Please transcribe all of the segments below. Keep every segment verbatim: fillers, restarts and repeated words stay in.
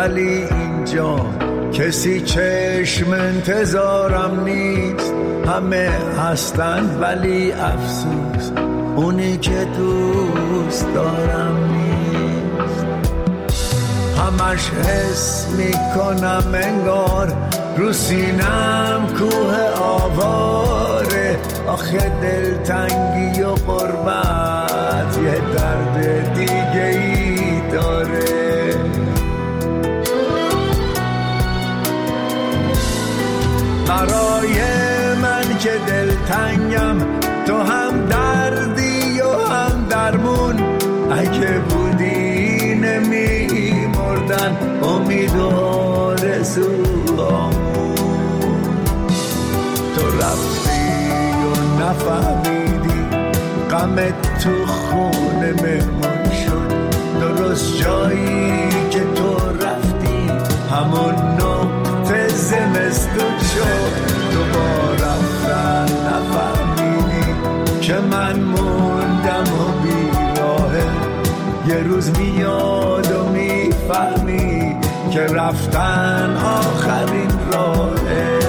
ولی اینجا کسی چشم انتظارم نیست. همه هستن ولی افسوس اونی که دوست دارم نیست. همش حس میکنم انگار رو سینم کوه آواره. آخه دلتنگی و غربت یه درد دیگه ای داره. برای من که دلتنگم تو هم دردی و هم درمون. اگه بودی نمی مردن امید و آرزوامون. تو رفتی و نفهمیدی غمت تو خونه مهمون شد. درست جایی که تو رفتی همون نقطه زمستون شد. دوباره رفتن نفهمیدی که من موندم و بیراهه. یه روز میاد و میفهمی که رفتن آخرین راهه.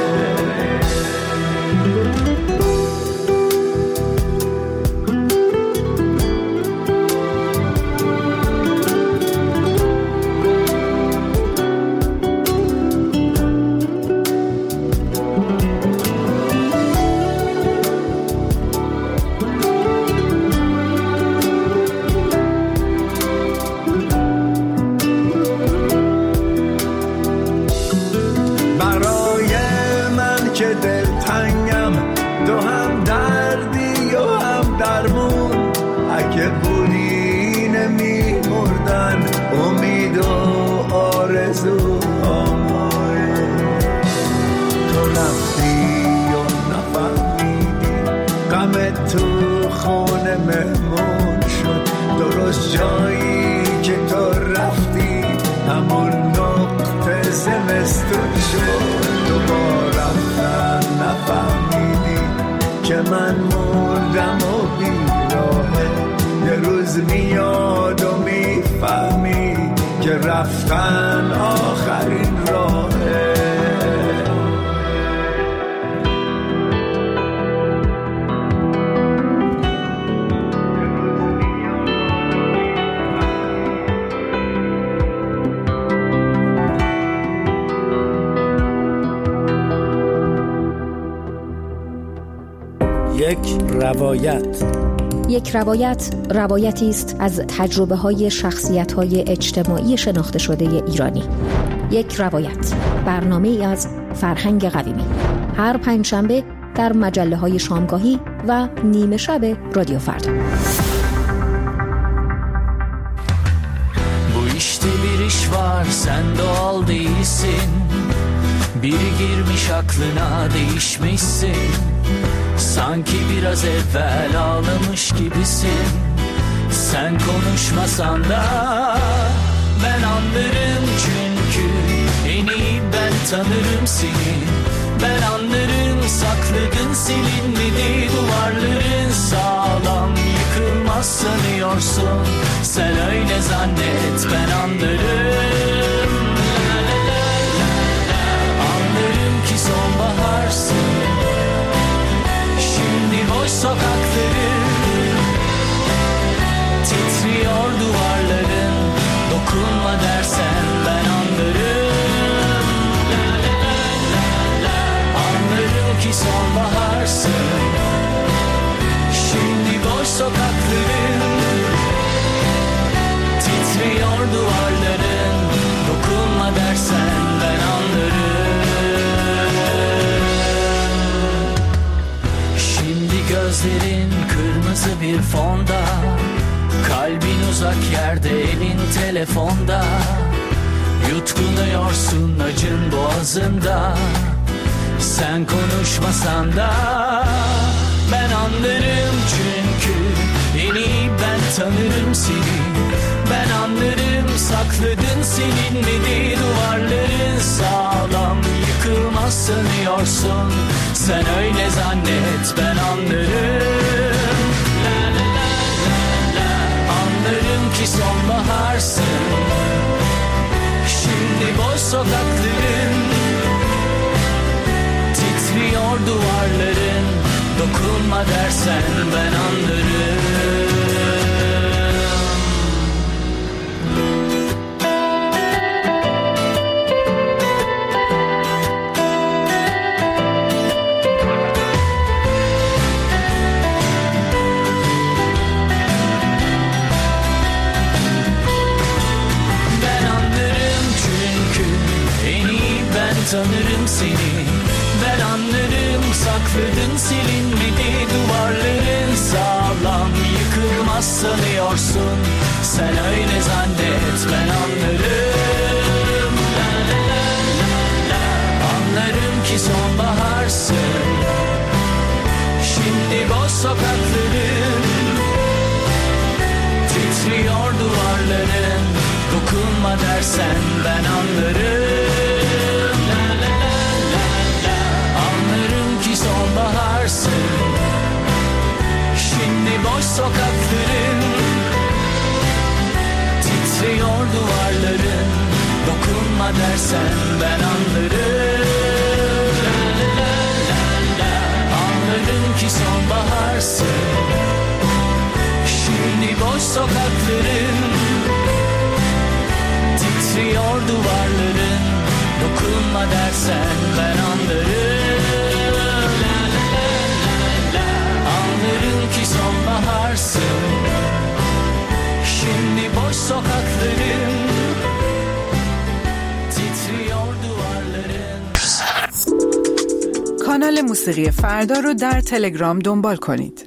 تو خونه مهمون شد. درست جایی که تو رفتی همون نقطه زمستون شد. دوباره رفتن نفهمیدی که من موندم و بیراهه. یه روز میاد و میفهمی که رفتن آخرین راهه. یک روایت. یک روایت روایتی است از تجربه‌های شخصیت‌های اجتماعی شناخته شده ایرانی. یک روایت، برنامه‌ای از فرهنگ قویمی. هر پنجشنبه در مجله‌های شامگاهی و نیمه şab رادیو فردا. Bu işte bir iş var, sen doğal değilsin. Biri girmiş aklına, değişmişsin. Sanki biraz evvel ağlamış gibisin. Sen konuşmasan da ben anlarım, çünkü en iyi ben tanırım seni. Ben anlarım, sakladın silinmedi duvarların, sağlam yıkılmaz sanıyorsun. Sen öyle zannet, ben anlarım. La la la la la. Anlarım ki sonbaharsın. Boş sokakları titriyor duvarların. Dokunma dersen ben anlarım. La la la la la. Anlarım ki sonbaharsın. Şimdi boş sokakların titriyor duvarların. Dokunma dersen ben anlarım. Gözlerin kırmızı bir fonda, kalbin uzak yerde, elin telefonda. Yutkunuyorsun acın boğazında. Sen konuşmasan da ben anlarım, çünkü en iyi ben tanırım seni. Ben anlarım, sakladın silinmedi duvarların, sağlam yıkılmaz sanıyorsun. Sen öyle zannet, ben anlarım. La la la la la. Anlarım ki sonbaharsın. Şimdi Şimdi boş sokakların, titriyor duvarların. Dokunma dersen ben anlarım. Tanırım seni, ben anlarım. Sakladın silinmedi duvarların, sağlam yıkılmaz sanıyorsun. Sen öyle zannet, ben anlarım. La la la la la. Anlarım ki sonbaharsın. Şimdi boş sokakların, titriyor duvarların. Dokunma dersen ben anlarım. Sonbaharsın. Şimdi boş sokakların, titriyor duvarların. Dokunma dersen ben anlarım. La la la la la. Anlarım ki sonbaharsın. Şimdi boş sokakların, titriyor duvarların. Dokunma dersen ben anlarım. Ki sonbaharsın. Şimdi boş sokakların, titriyor duvarların. کانال موسیقی فردا رو در تلگرام دنبال کنید.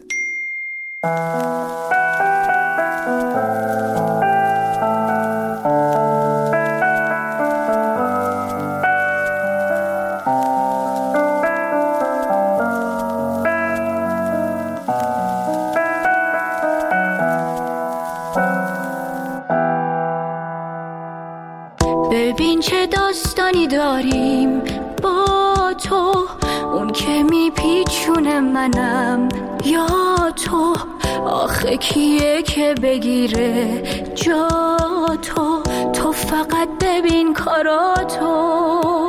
ببین چه داستانی داریم با تو، اون که میپیچونه منم یا تو. آخه کیه که بگیره جا تو؟ تو فقط ببین کاراتو.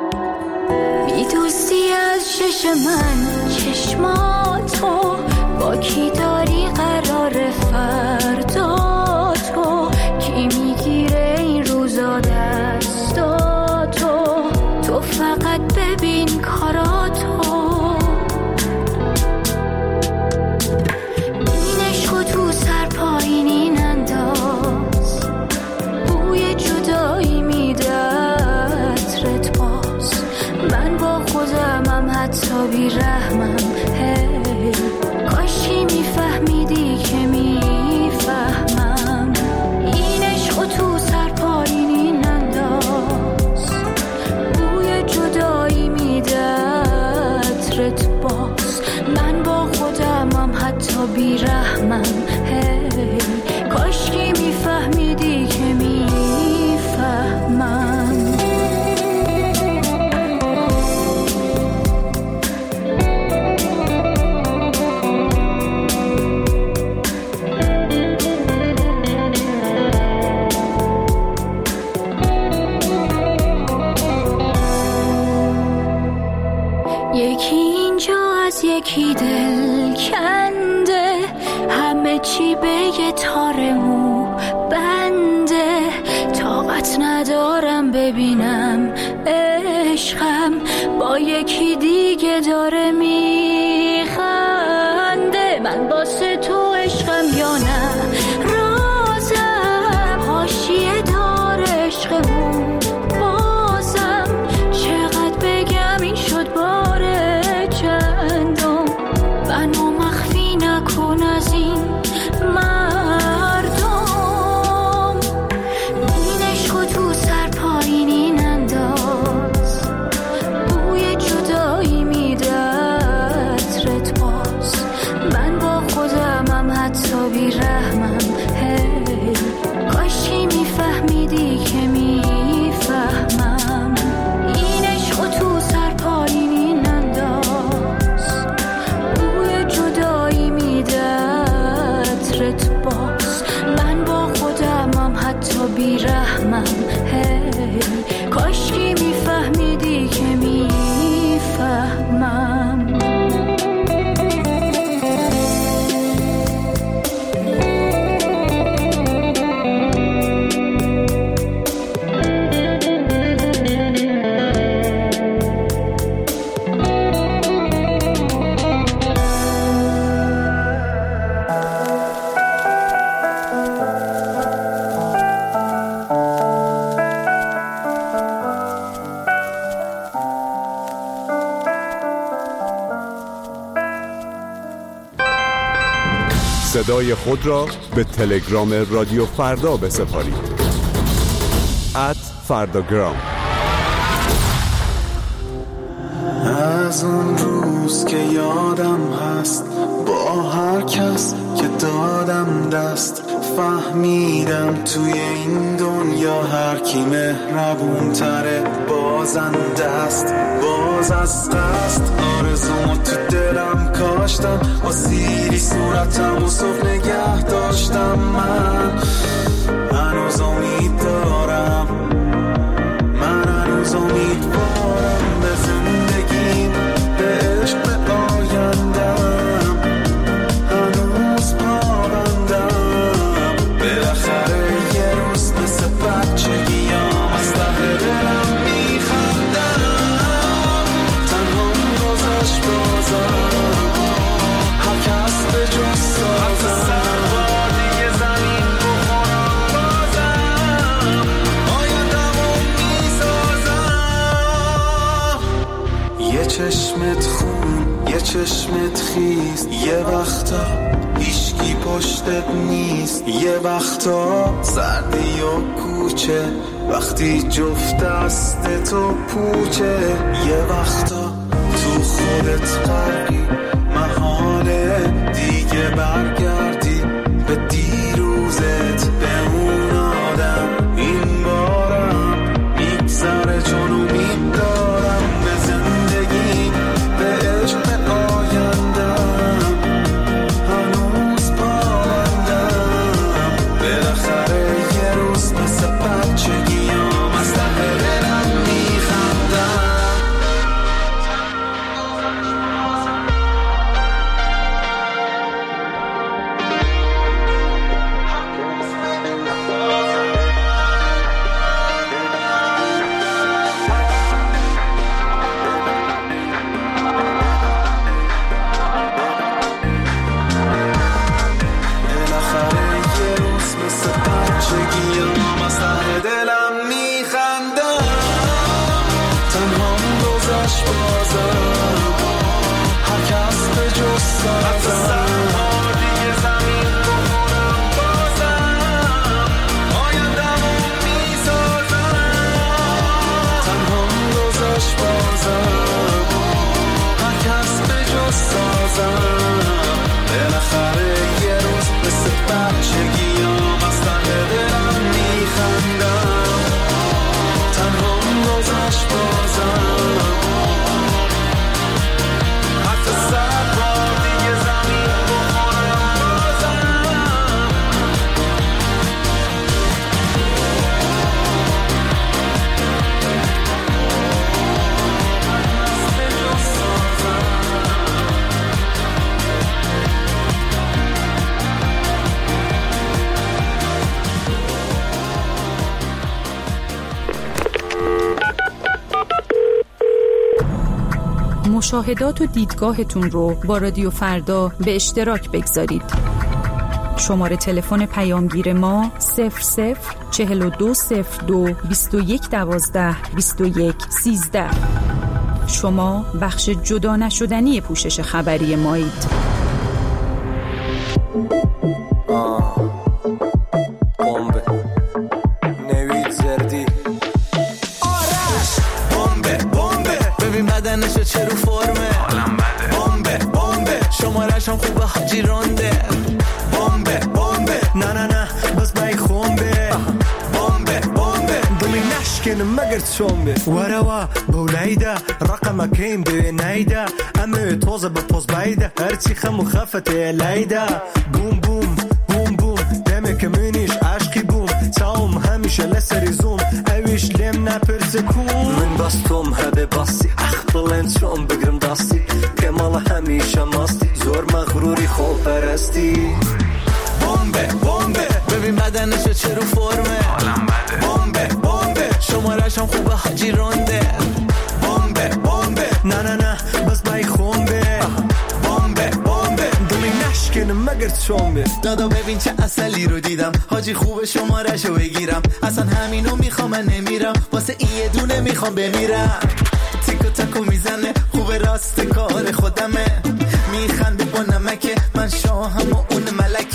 میدوزی از شش من چشماتو، با کی داری قرار فردا تو؟ کی میگیره این روزا دستا تو؟ تو فقط ببین کاراتو. این عشقو تو سر پایینین انداز، بوی جدایی میده عطرت باز. من با خودمم حتی بی رحمم، هی کاشی میفهمیدی که میفهمم. این عشقو تو سر پایینین انداز، بوی جدایی میده عطرت باز. من با خودمم حتی بی رحمم، هی کاشکی میفهمیدی که میفهمم. یکی اینجا از یکی دل کنده، همه چی به یه تار مو بنده. طاقت ندارم ببینم عشقم با یکی دیگه داره میخنده. من واسه تو عشقم یا نه رازم، حاشیه دار عشقمون بازم. چقدر بگم این شد باره چندم، منو مخفی نکن از این مردم. این عشقو تو سر پایینین انداز، بوی جدایی میده صدای خود را به تلگرام رادیو فردا بسپارید. ات فرداگرام. از اون روز که یادم هست با هر کس که دادم دست، فهمیدم توی این دنیا هر کی مهربون تره بازنده است. باز از قصد آرزومو تو دلم کاشتم، با سیری صورتم و صبح نگه داشتم. من هنوز امید دارم، من هنوز امیدوارم به زندگیم، به عشق، به آیندم. هنوز پابندم، بالاخره یه روز مثل بچگیام از ته دلم میخندم. تنهام گذشت بازم، هر کس به جز سازم. سربار دیگه زمین بخورم بازم، آیندمو میسازم. یه چشمت خون، یه چشمت خیز، یه وقتا هیچکی پشتت نیست. یه وقتا سردی و کوچه وقتی جفت دستتو پوچه. یه وقتا تو خودت غرقی، محاله دیگه برگردی به دیروزت، به اون آدم. این بارم میگذره چون امید دارم به زندگی، به عشق، به آیندم. هنوز پابندم، بالاخره یه روز مثل بچگیام از ته دلم میخندم. مشاهدات و دیدگاهتون رو با رادیو فردا به اشتراک بگذارید. شماره تلفن پیامگیر ما صفر صفر چهل و دو صفر دو بیست و یک دوازده بیست و یک سیزده. شما بخش جدا نشدنی پوشش خبری مایید. بمب نوید زردی آرش بمب بمب ببین بدنشو چه رو فرمه حالم بده بمب بمب شمارش هم خوبه حاجی رونده بمب بمب نه نه نه بس بای خونبه بمب بمب دلی نشکن مگر چومبه وروا بولایده رقم کیم به نایده امه توزه به پوز بایده هرچی خم و خفته لایده بوم بوم بوم بوم دمک منیش عشقی بوم تاوم همیشه لسری زوم اویش لم نپرسه کون من باستم هبه باسی اخ بلند شم بگرم داستی کمال همیشه ماستی زور مغروری خوب پرستی بمبه بمبه ببین بدنشو چه رو فرمه حالم بده بمبه بمبه شمارش هم خوبه حاجی رونده بمبه بمبه نه نه نه بس بای خونبه بمبه بمبه دلی نشکن مگر چومبه دادا ببین چه اصلی رو دیدم حاجی خوبه شمارشو بگیرم اصلا همینو میخوام من نمیرم واسه این یه دونه میخوام بمیرم تیکو تاکو میزنه خوبه راست کار خودمه میخنده با نمکه من شاهم و اون ملک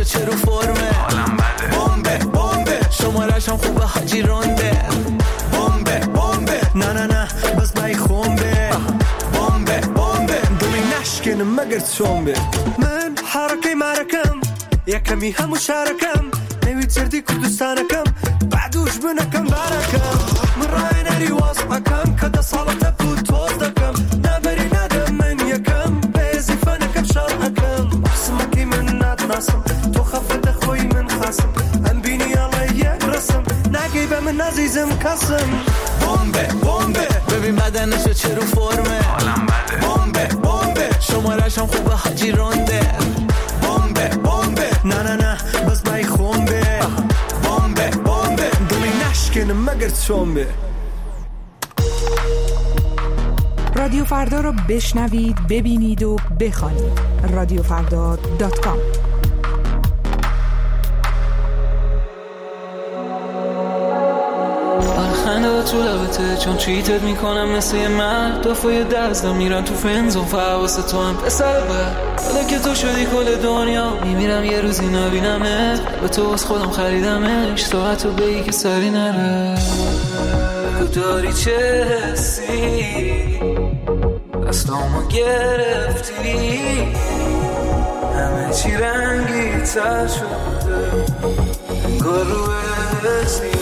چه رو فرمه حالم بده بمبه بمبه شمارش هم خوبه حاجی رونده بمبه بمبه نه نه نه بس بای خونبه بمبه بمبه دلی نشکن مگر چونبه من حرکه مرکم یکمی همو شارکم نوید زردی کردستانکم بعدوش بنکم بارکم من رای نری واسقکم کده سالت بود توز دکم نبری ندم من یکم بیزی فنکم شارکم بحثمکی من ندناسم تو خفت خوی من خاسم هم بینی الله یک رسم نگی به من عزیزم کسم بمبه بمبه ببین بدنشو چه رو فرمه حالم بده بمبه بمبه شمارش هم خوبه حاجی رونده بمبه بمبه نه نه نه بس بای خونبه بمبه بمبه دلی نشکن مگر چونبه. رادیو فردا رو بشنوید، ببینید و بخوانید. رادیو فردا دات کام. خنده تو لبته چون چیتت میکنم مثل یه مرد دفعه دستم میرن تو فنزون فواسه تو هم پسر بر حالا که تو شدی کل دنیا میمیرم یه روزی نبینمه به تو از خودم خریدمش ساعتو بگی که سری نره بگو داری چه حسی دستامو گرفتی همه چی رنگی تر شده انگار رو حسی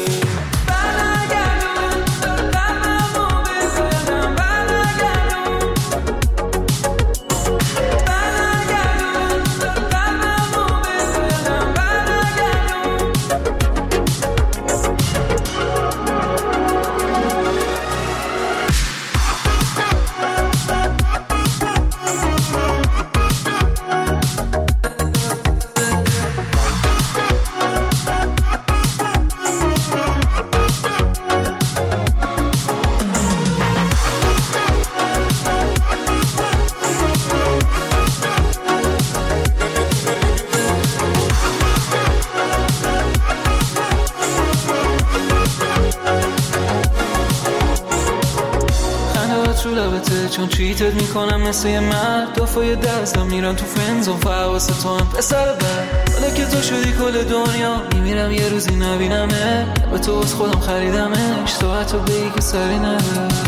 چون چیتت میکنم مثل یه مرد دفعه دستم میرم تو فنزون فواسه تو هم پسر بر حالا که تو شدی کل دنیا میمیرم یه روزی نبینمه به تو از خودم خریدمش ساعتو بگی که سری نره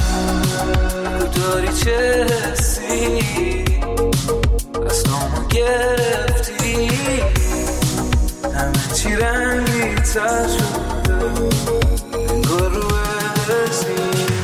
داری چه حسی دستامو گرفتی همه چی رنگی تر شده انگار رو حسی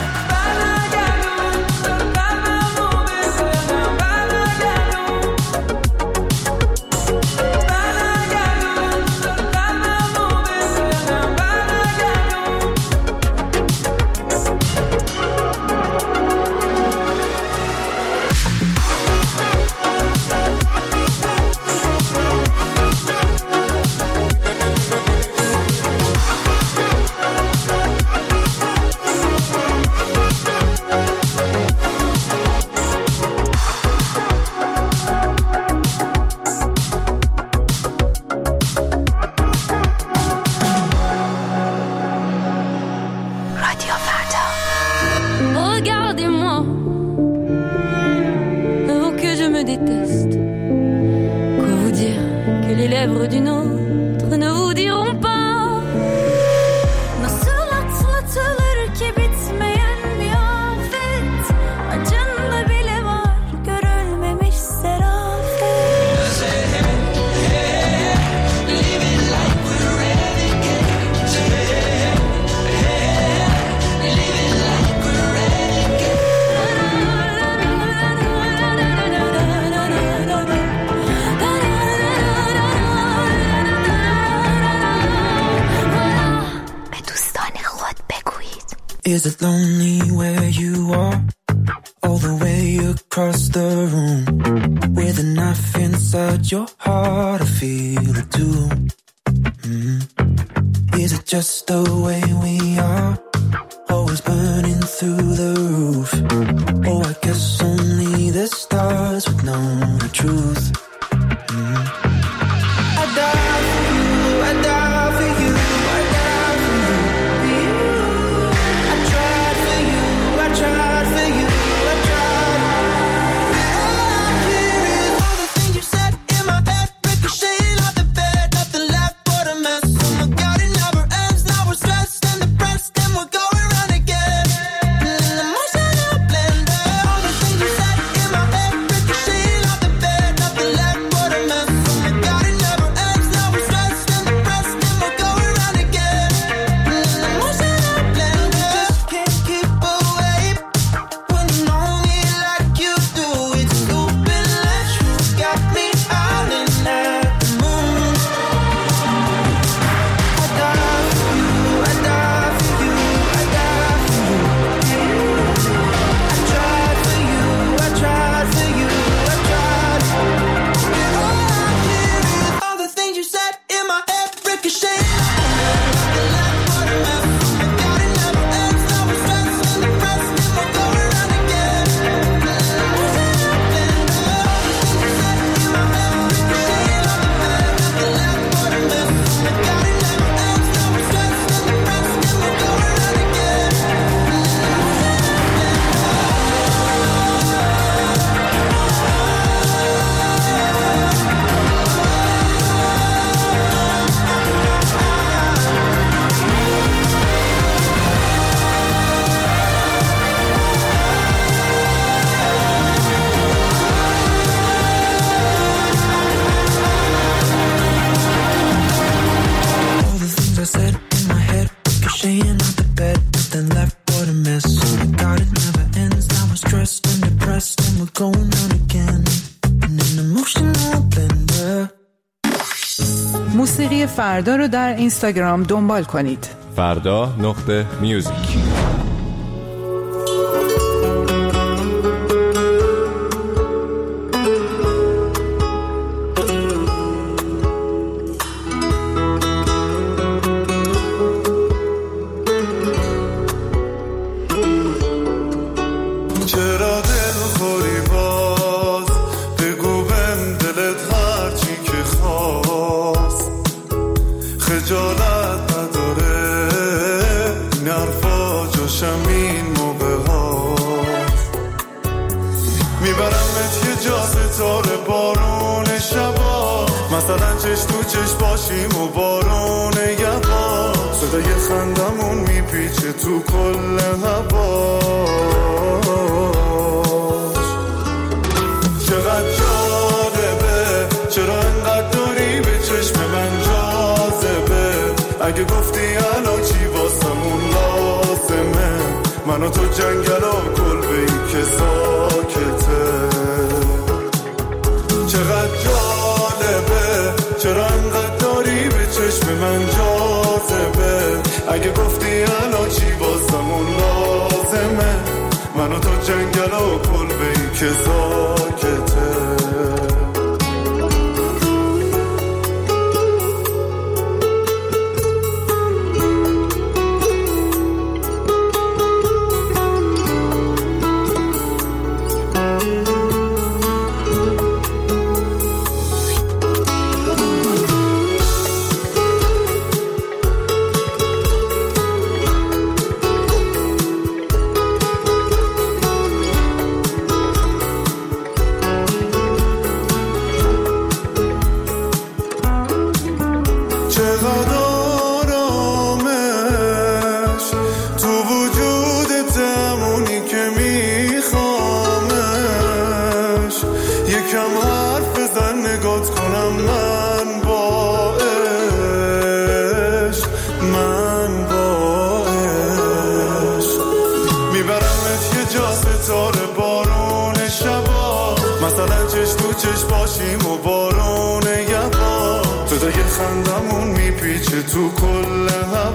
Is it lonely where you are? All the way across the room with a knife inside your heart, I feel it too. Mm. Is it just the way we are? Always burning through the roof. Oh, I guess only the stars would know the truth. Mm. I die for you, I die for you, I die for you. Tried for you, I tried. All I hear is all the things you said in my head, ricocheting off the bed. فردا رو در اینستاگرام دنبال کنید. فردا نقطه میوزیک. مثلا چش تو چش باشیم و بارون یبا صدای خندمون میپیچه تو کل هواش. چقدر جالبه چرا انقدر داری به چشم من جاذبه، اگه گفتی الان چی واسمون لازمه، من و تو جنگل و کلبه ای که ساکته. چقدر جالبه چرا انقدر داری به چشم من جاذبه، اگه گفتی الان چی واسمون لازمه، من و تو جنگل و کلبه ای که ساکته. مثلا چش تو چش باشیم و بارون یبا صدای خندمون میپیچه تو کل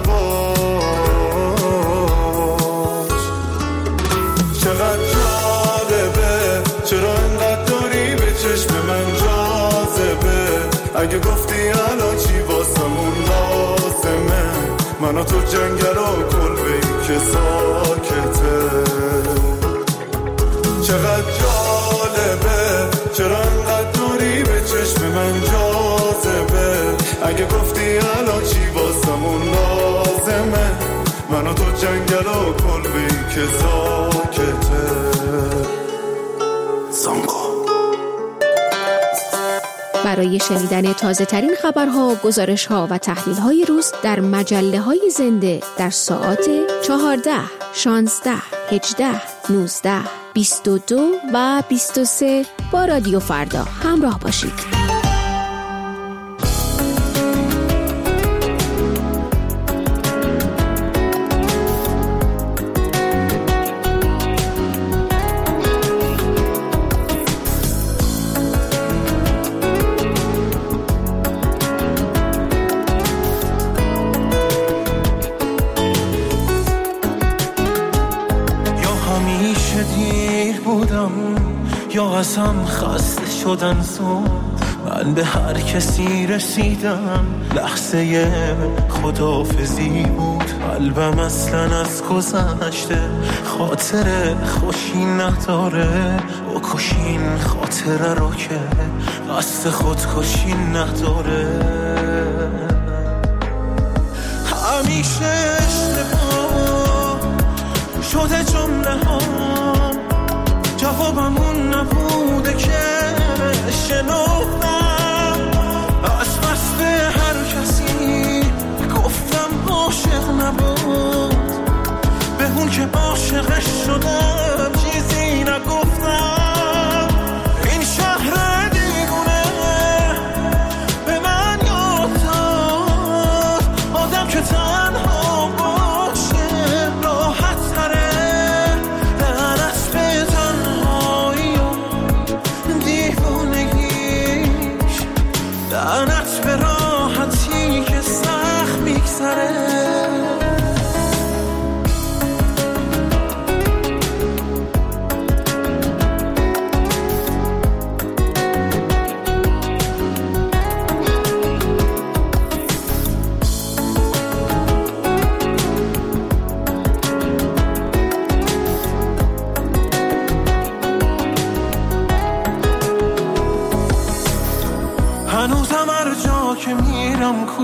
هواش. چقدر جالبه چرا انقدر داری به چشم من جاذبه، اگه گفتی الان چی واسمون لازمه، من و تو جنگل و کلبه ای که ساکته. چقدر جالبه چرا انقدر دوری به چشم من جاذبه، اگه گفتی الان چی واسمون لازمه، من و تو جنگل و کلبه ای که ساکته. زانگو. برای شنیدن تازه ترین خبرها، گزارش ها و تحلیل های روز در مجله های زنده در ساعات چهارده، شانزده، هجده، نوزده، بیست و دو و بیست و سه با رادیو فردا همراه باشید. یا ازم خسته شدن زود، من به هر کسی رسیدم لحظه خداحافظی بود. قلبم اصلا از گذشته خاطر خوشی نداره، بکشین خاطره رو که قصد خودکشی نداره. همیشه اشتباه شده جمله ها، جوابمون نبوده که شنفتم از بس به هر کسی گفتم عاشق نبود، به اون که عاشقش شدم چیزی نگفتم. این شهر دیوونه به من یاد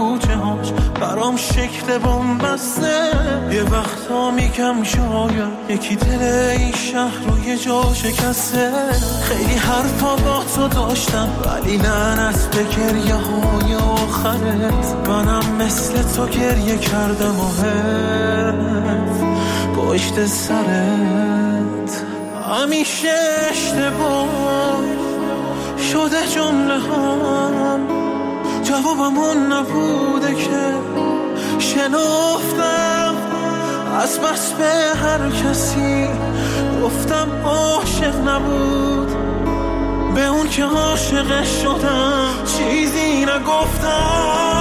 کوچه هاش برام شکل بومبسته. یه وقتا میگم شاید یکی دل این شهر رو یه جا شکسته. خیلی حرفا با تو داشتم ولی لعنت به گریه های آخرت. منم مثل تو گریه کردم و هرف پشت سرت. همیشه اشتباه شده جمله هم، جوابمون نبوده که شنفتم از بس به هر کسی گفتم عاشق نبود. به اون که عاشق شدم چیزی نگفتم.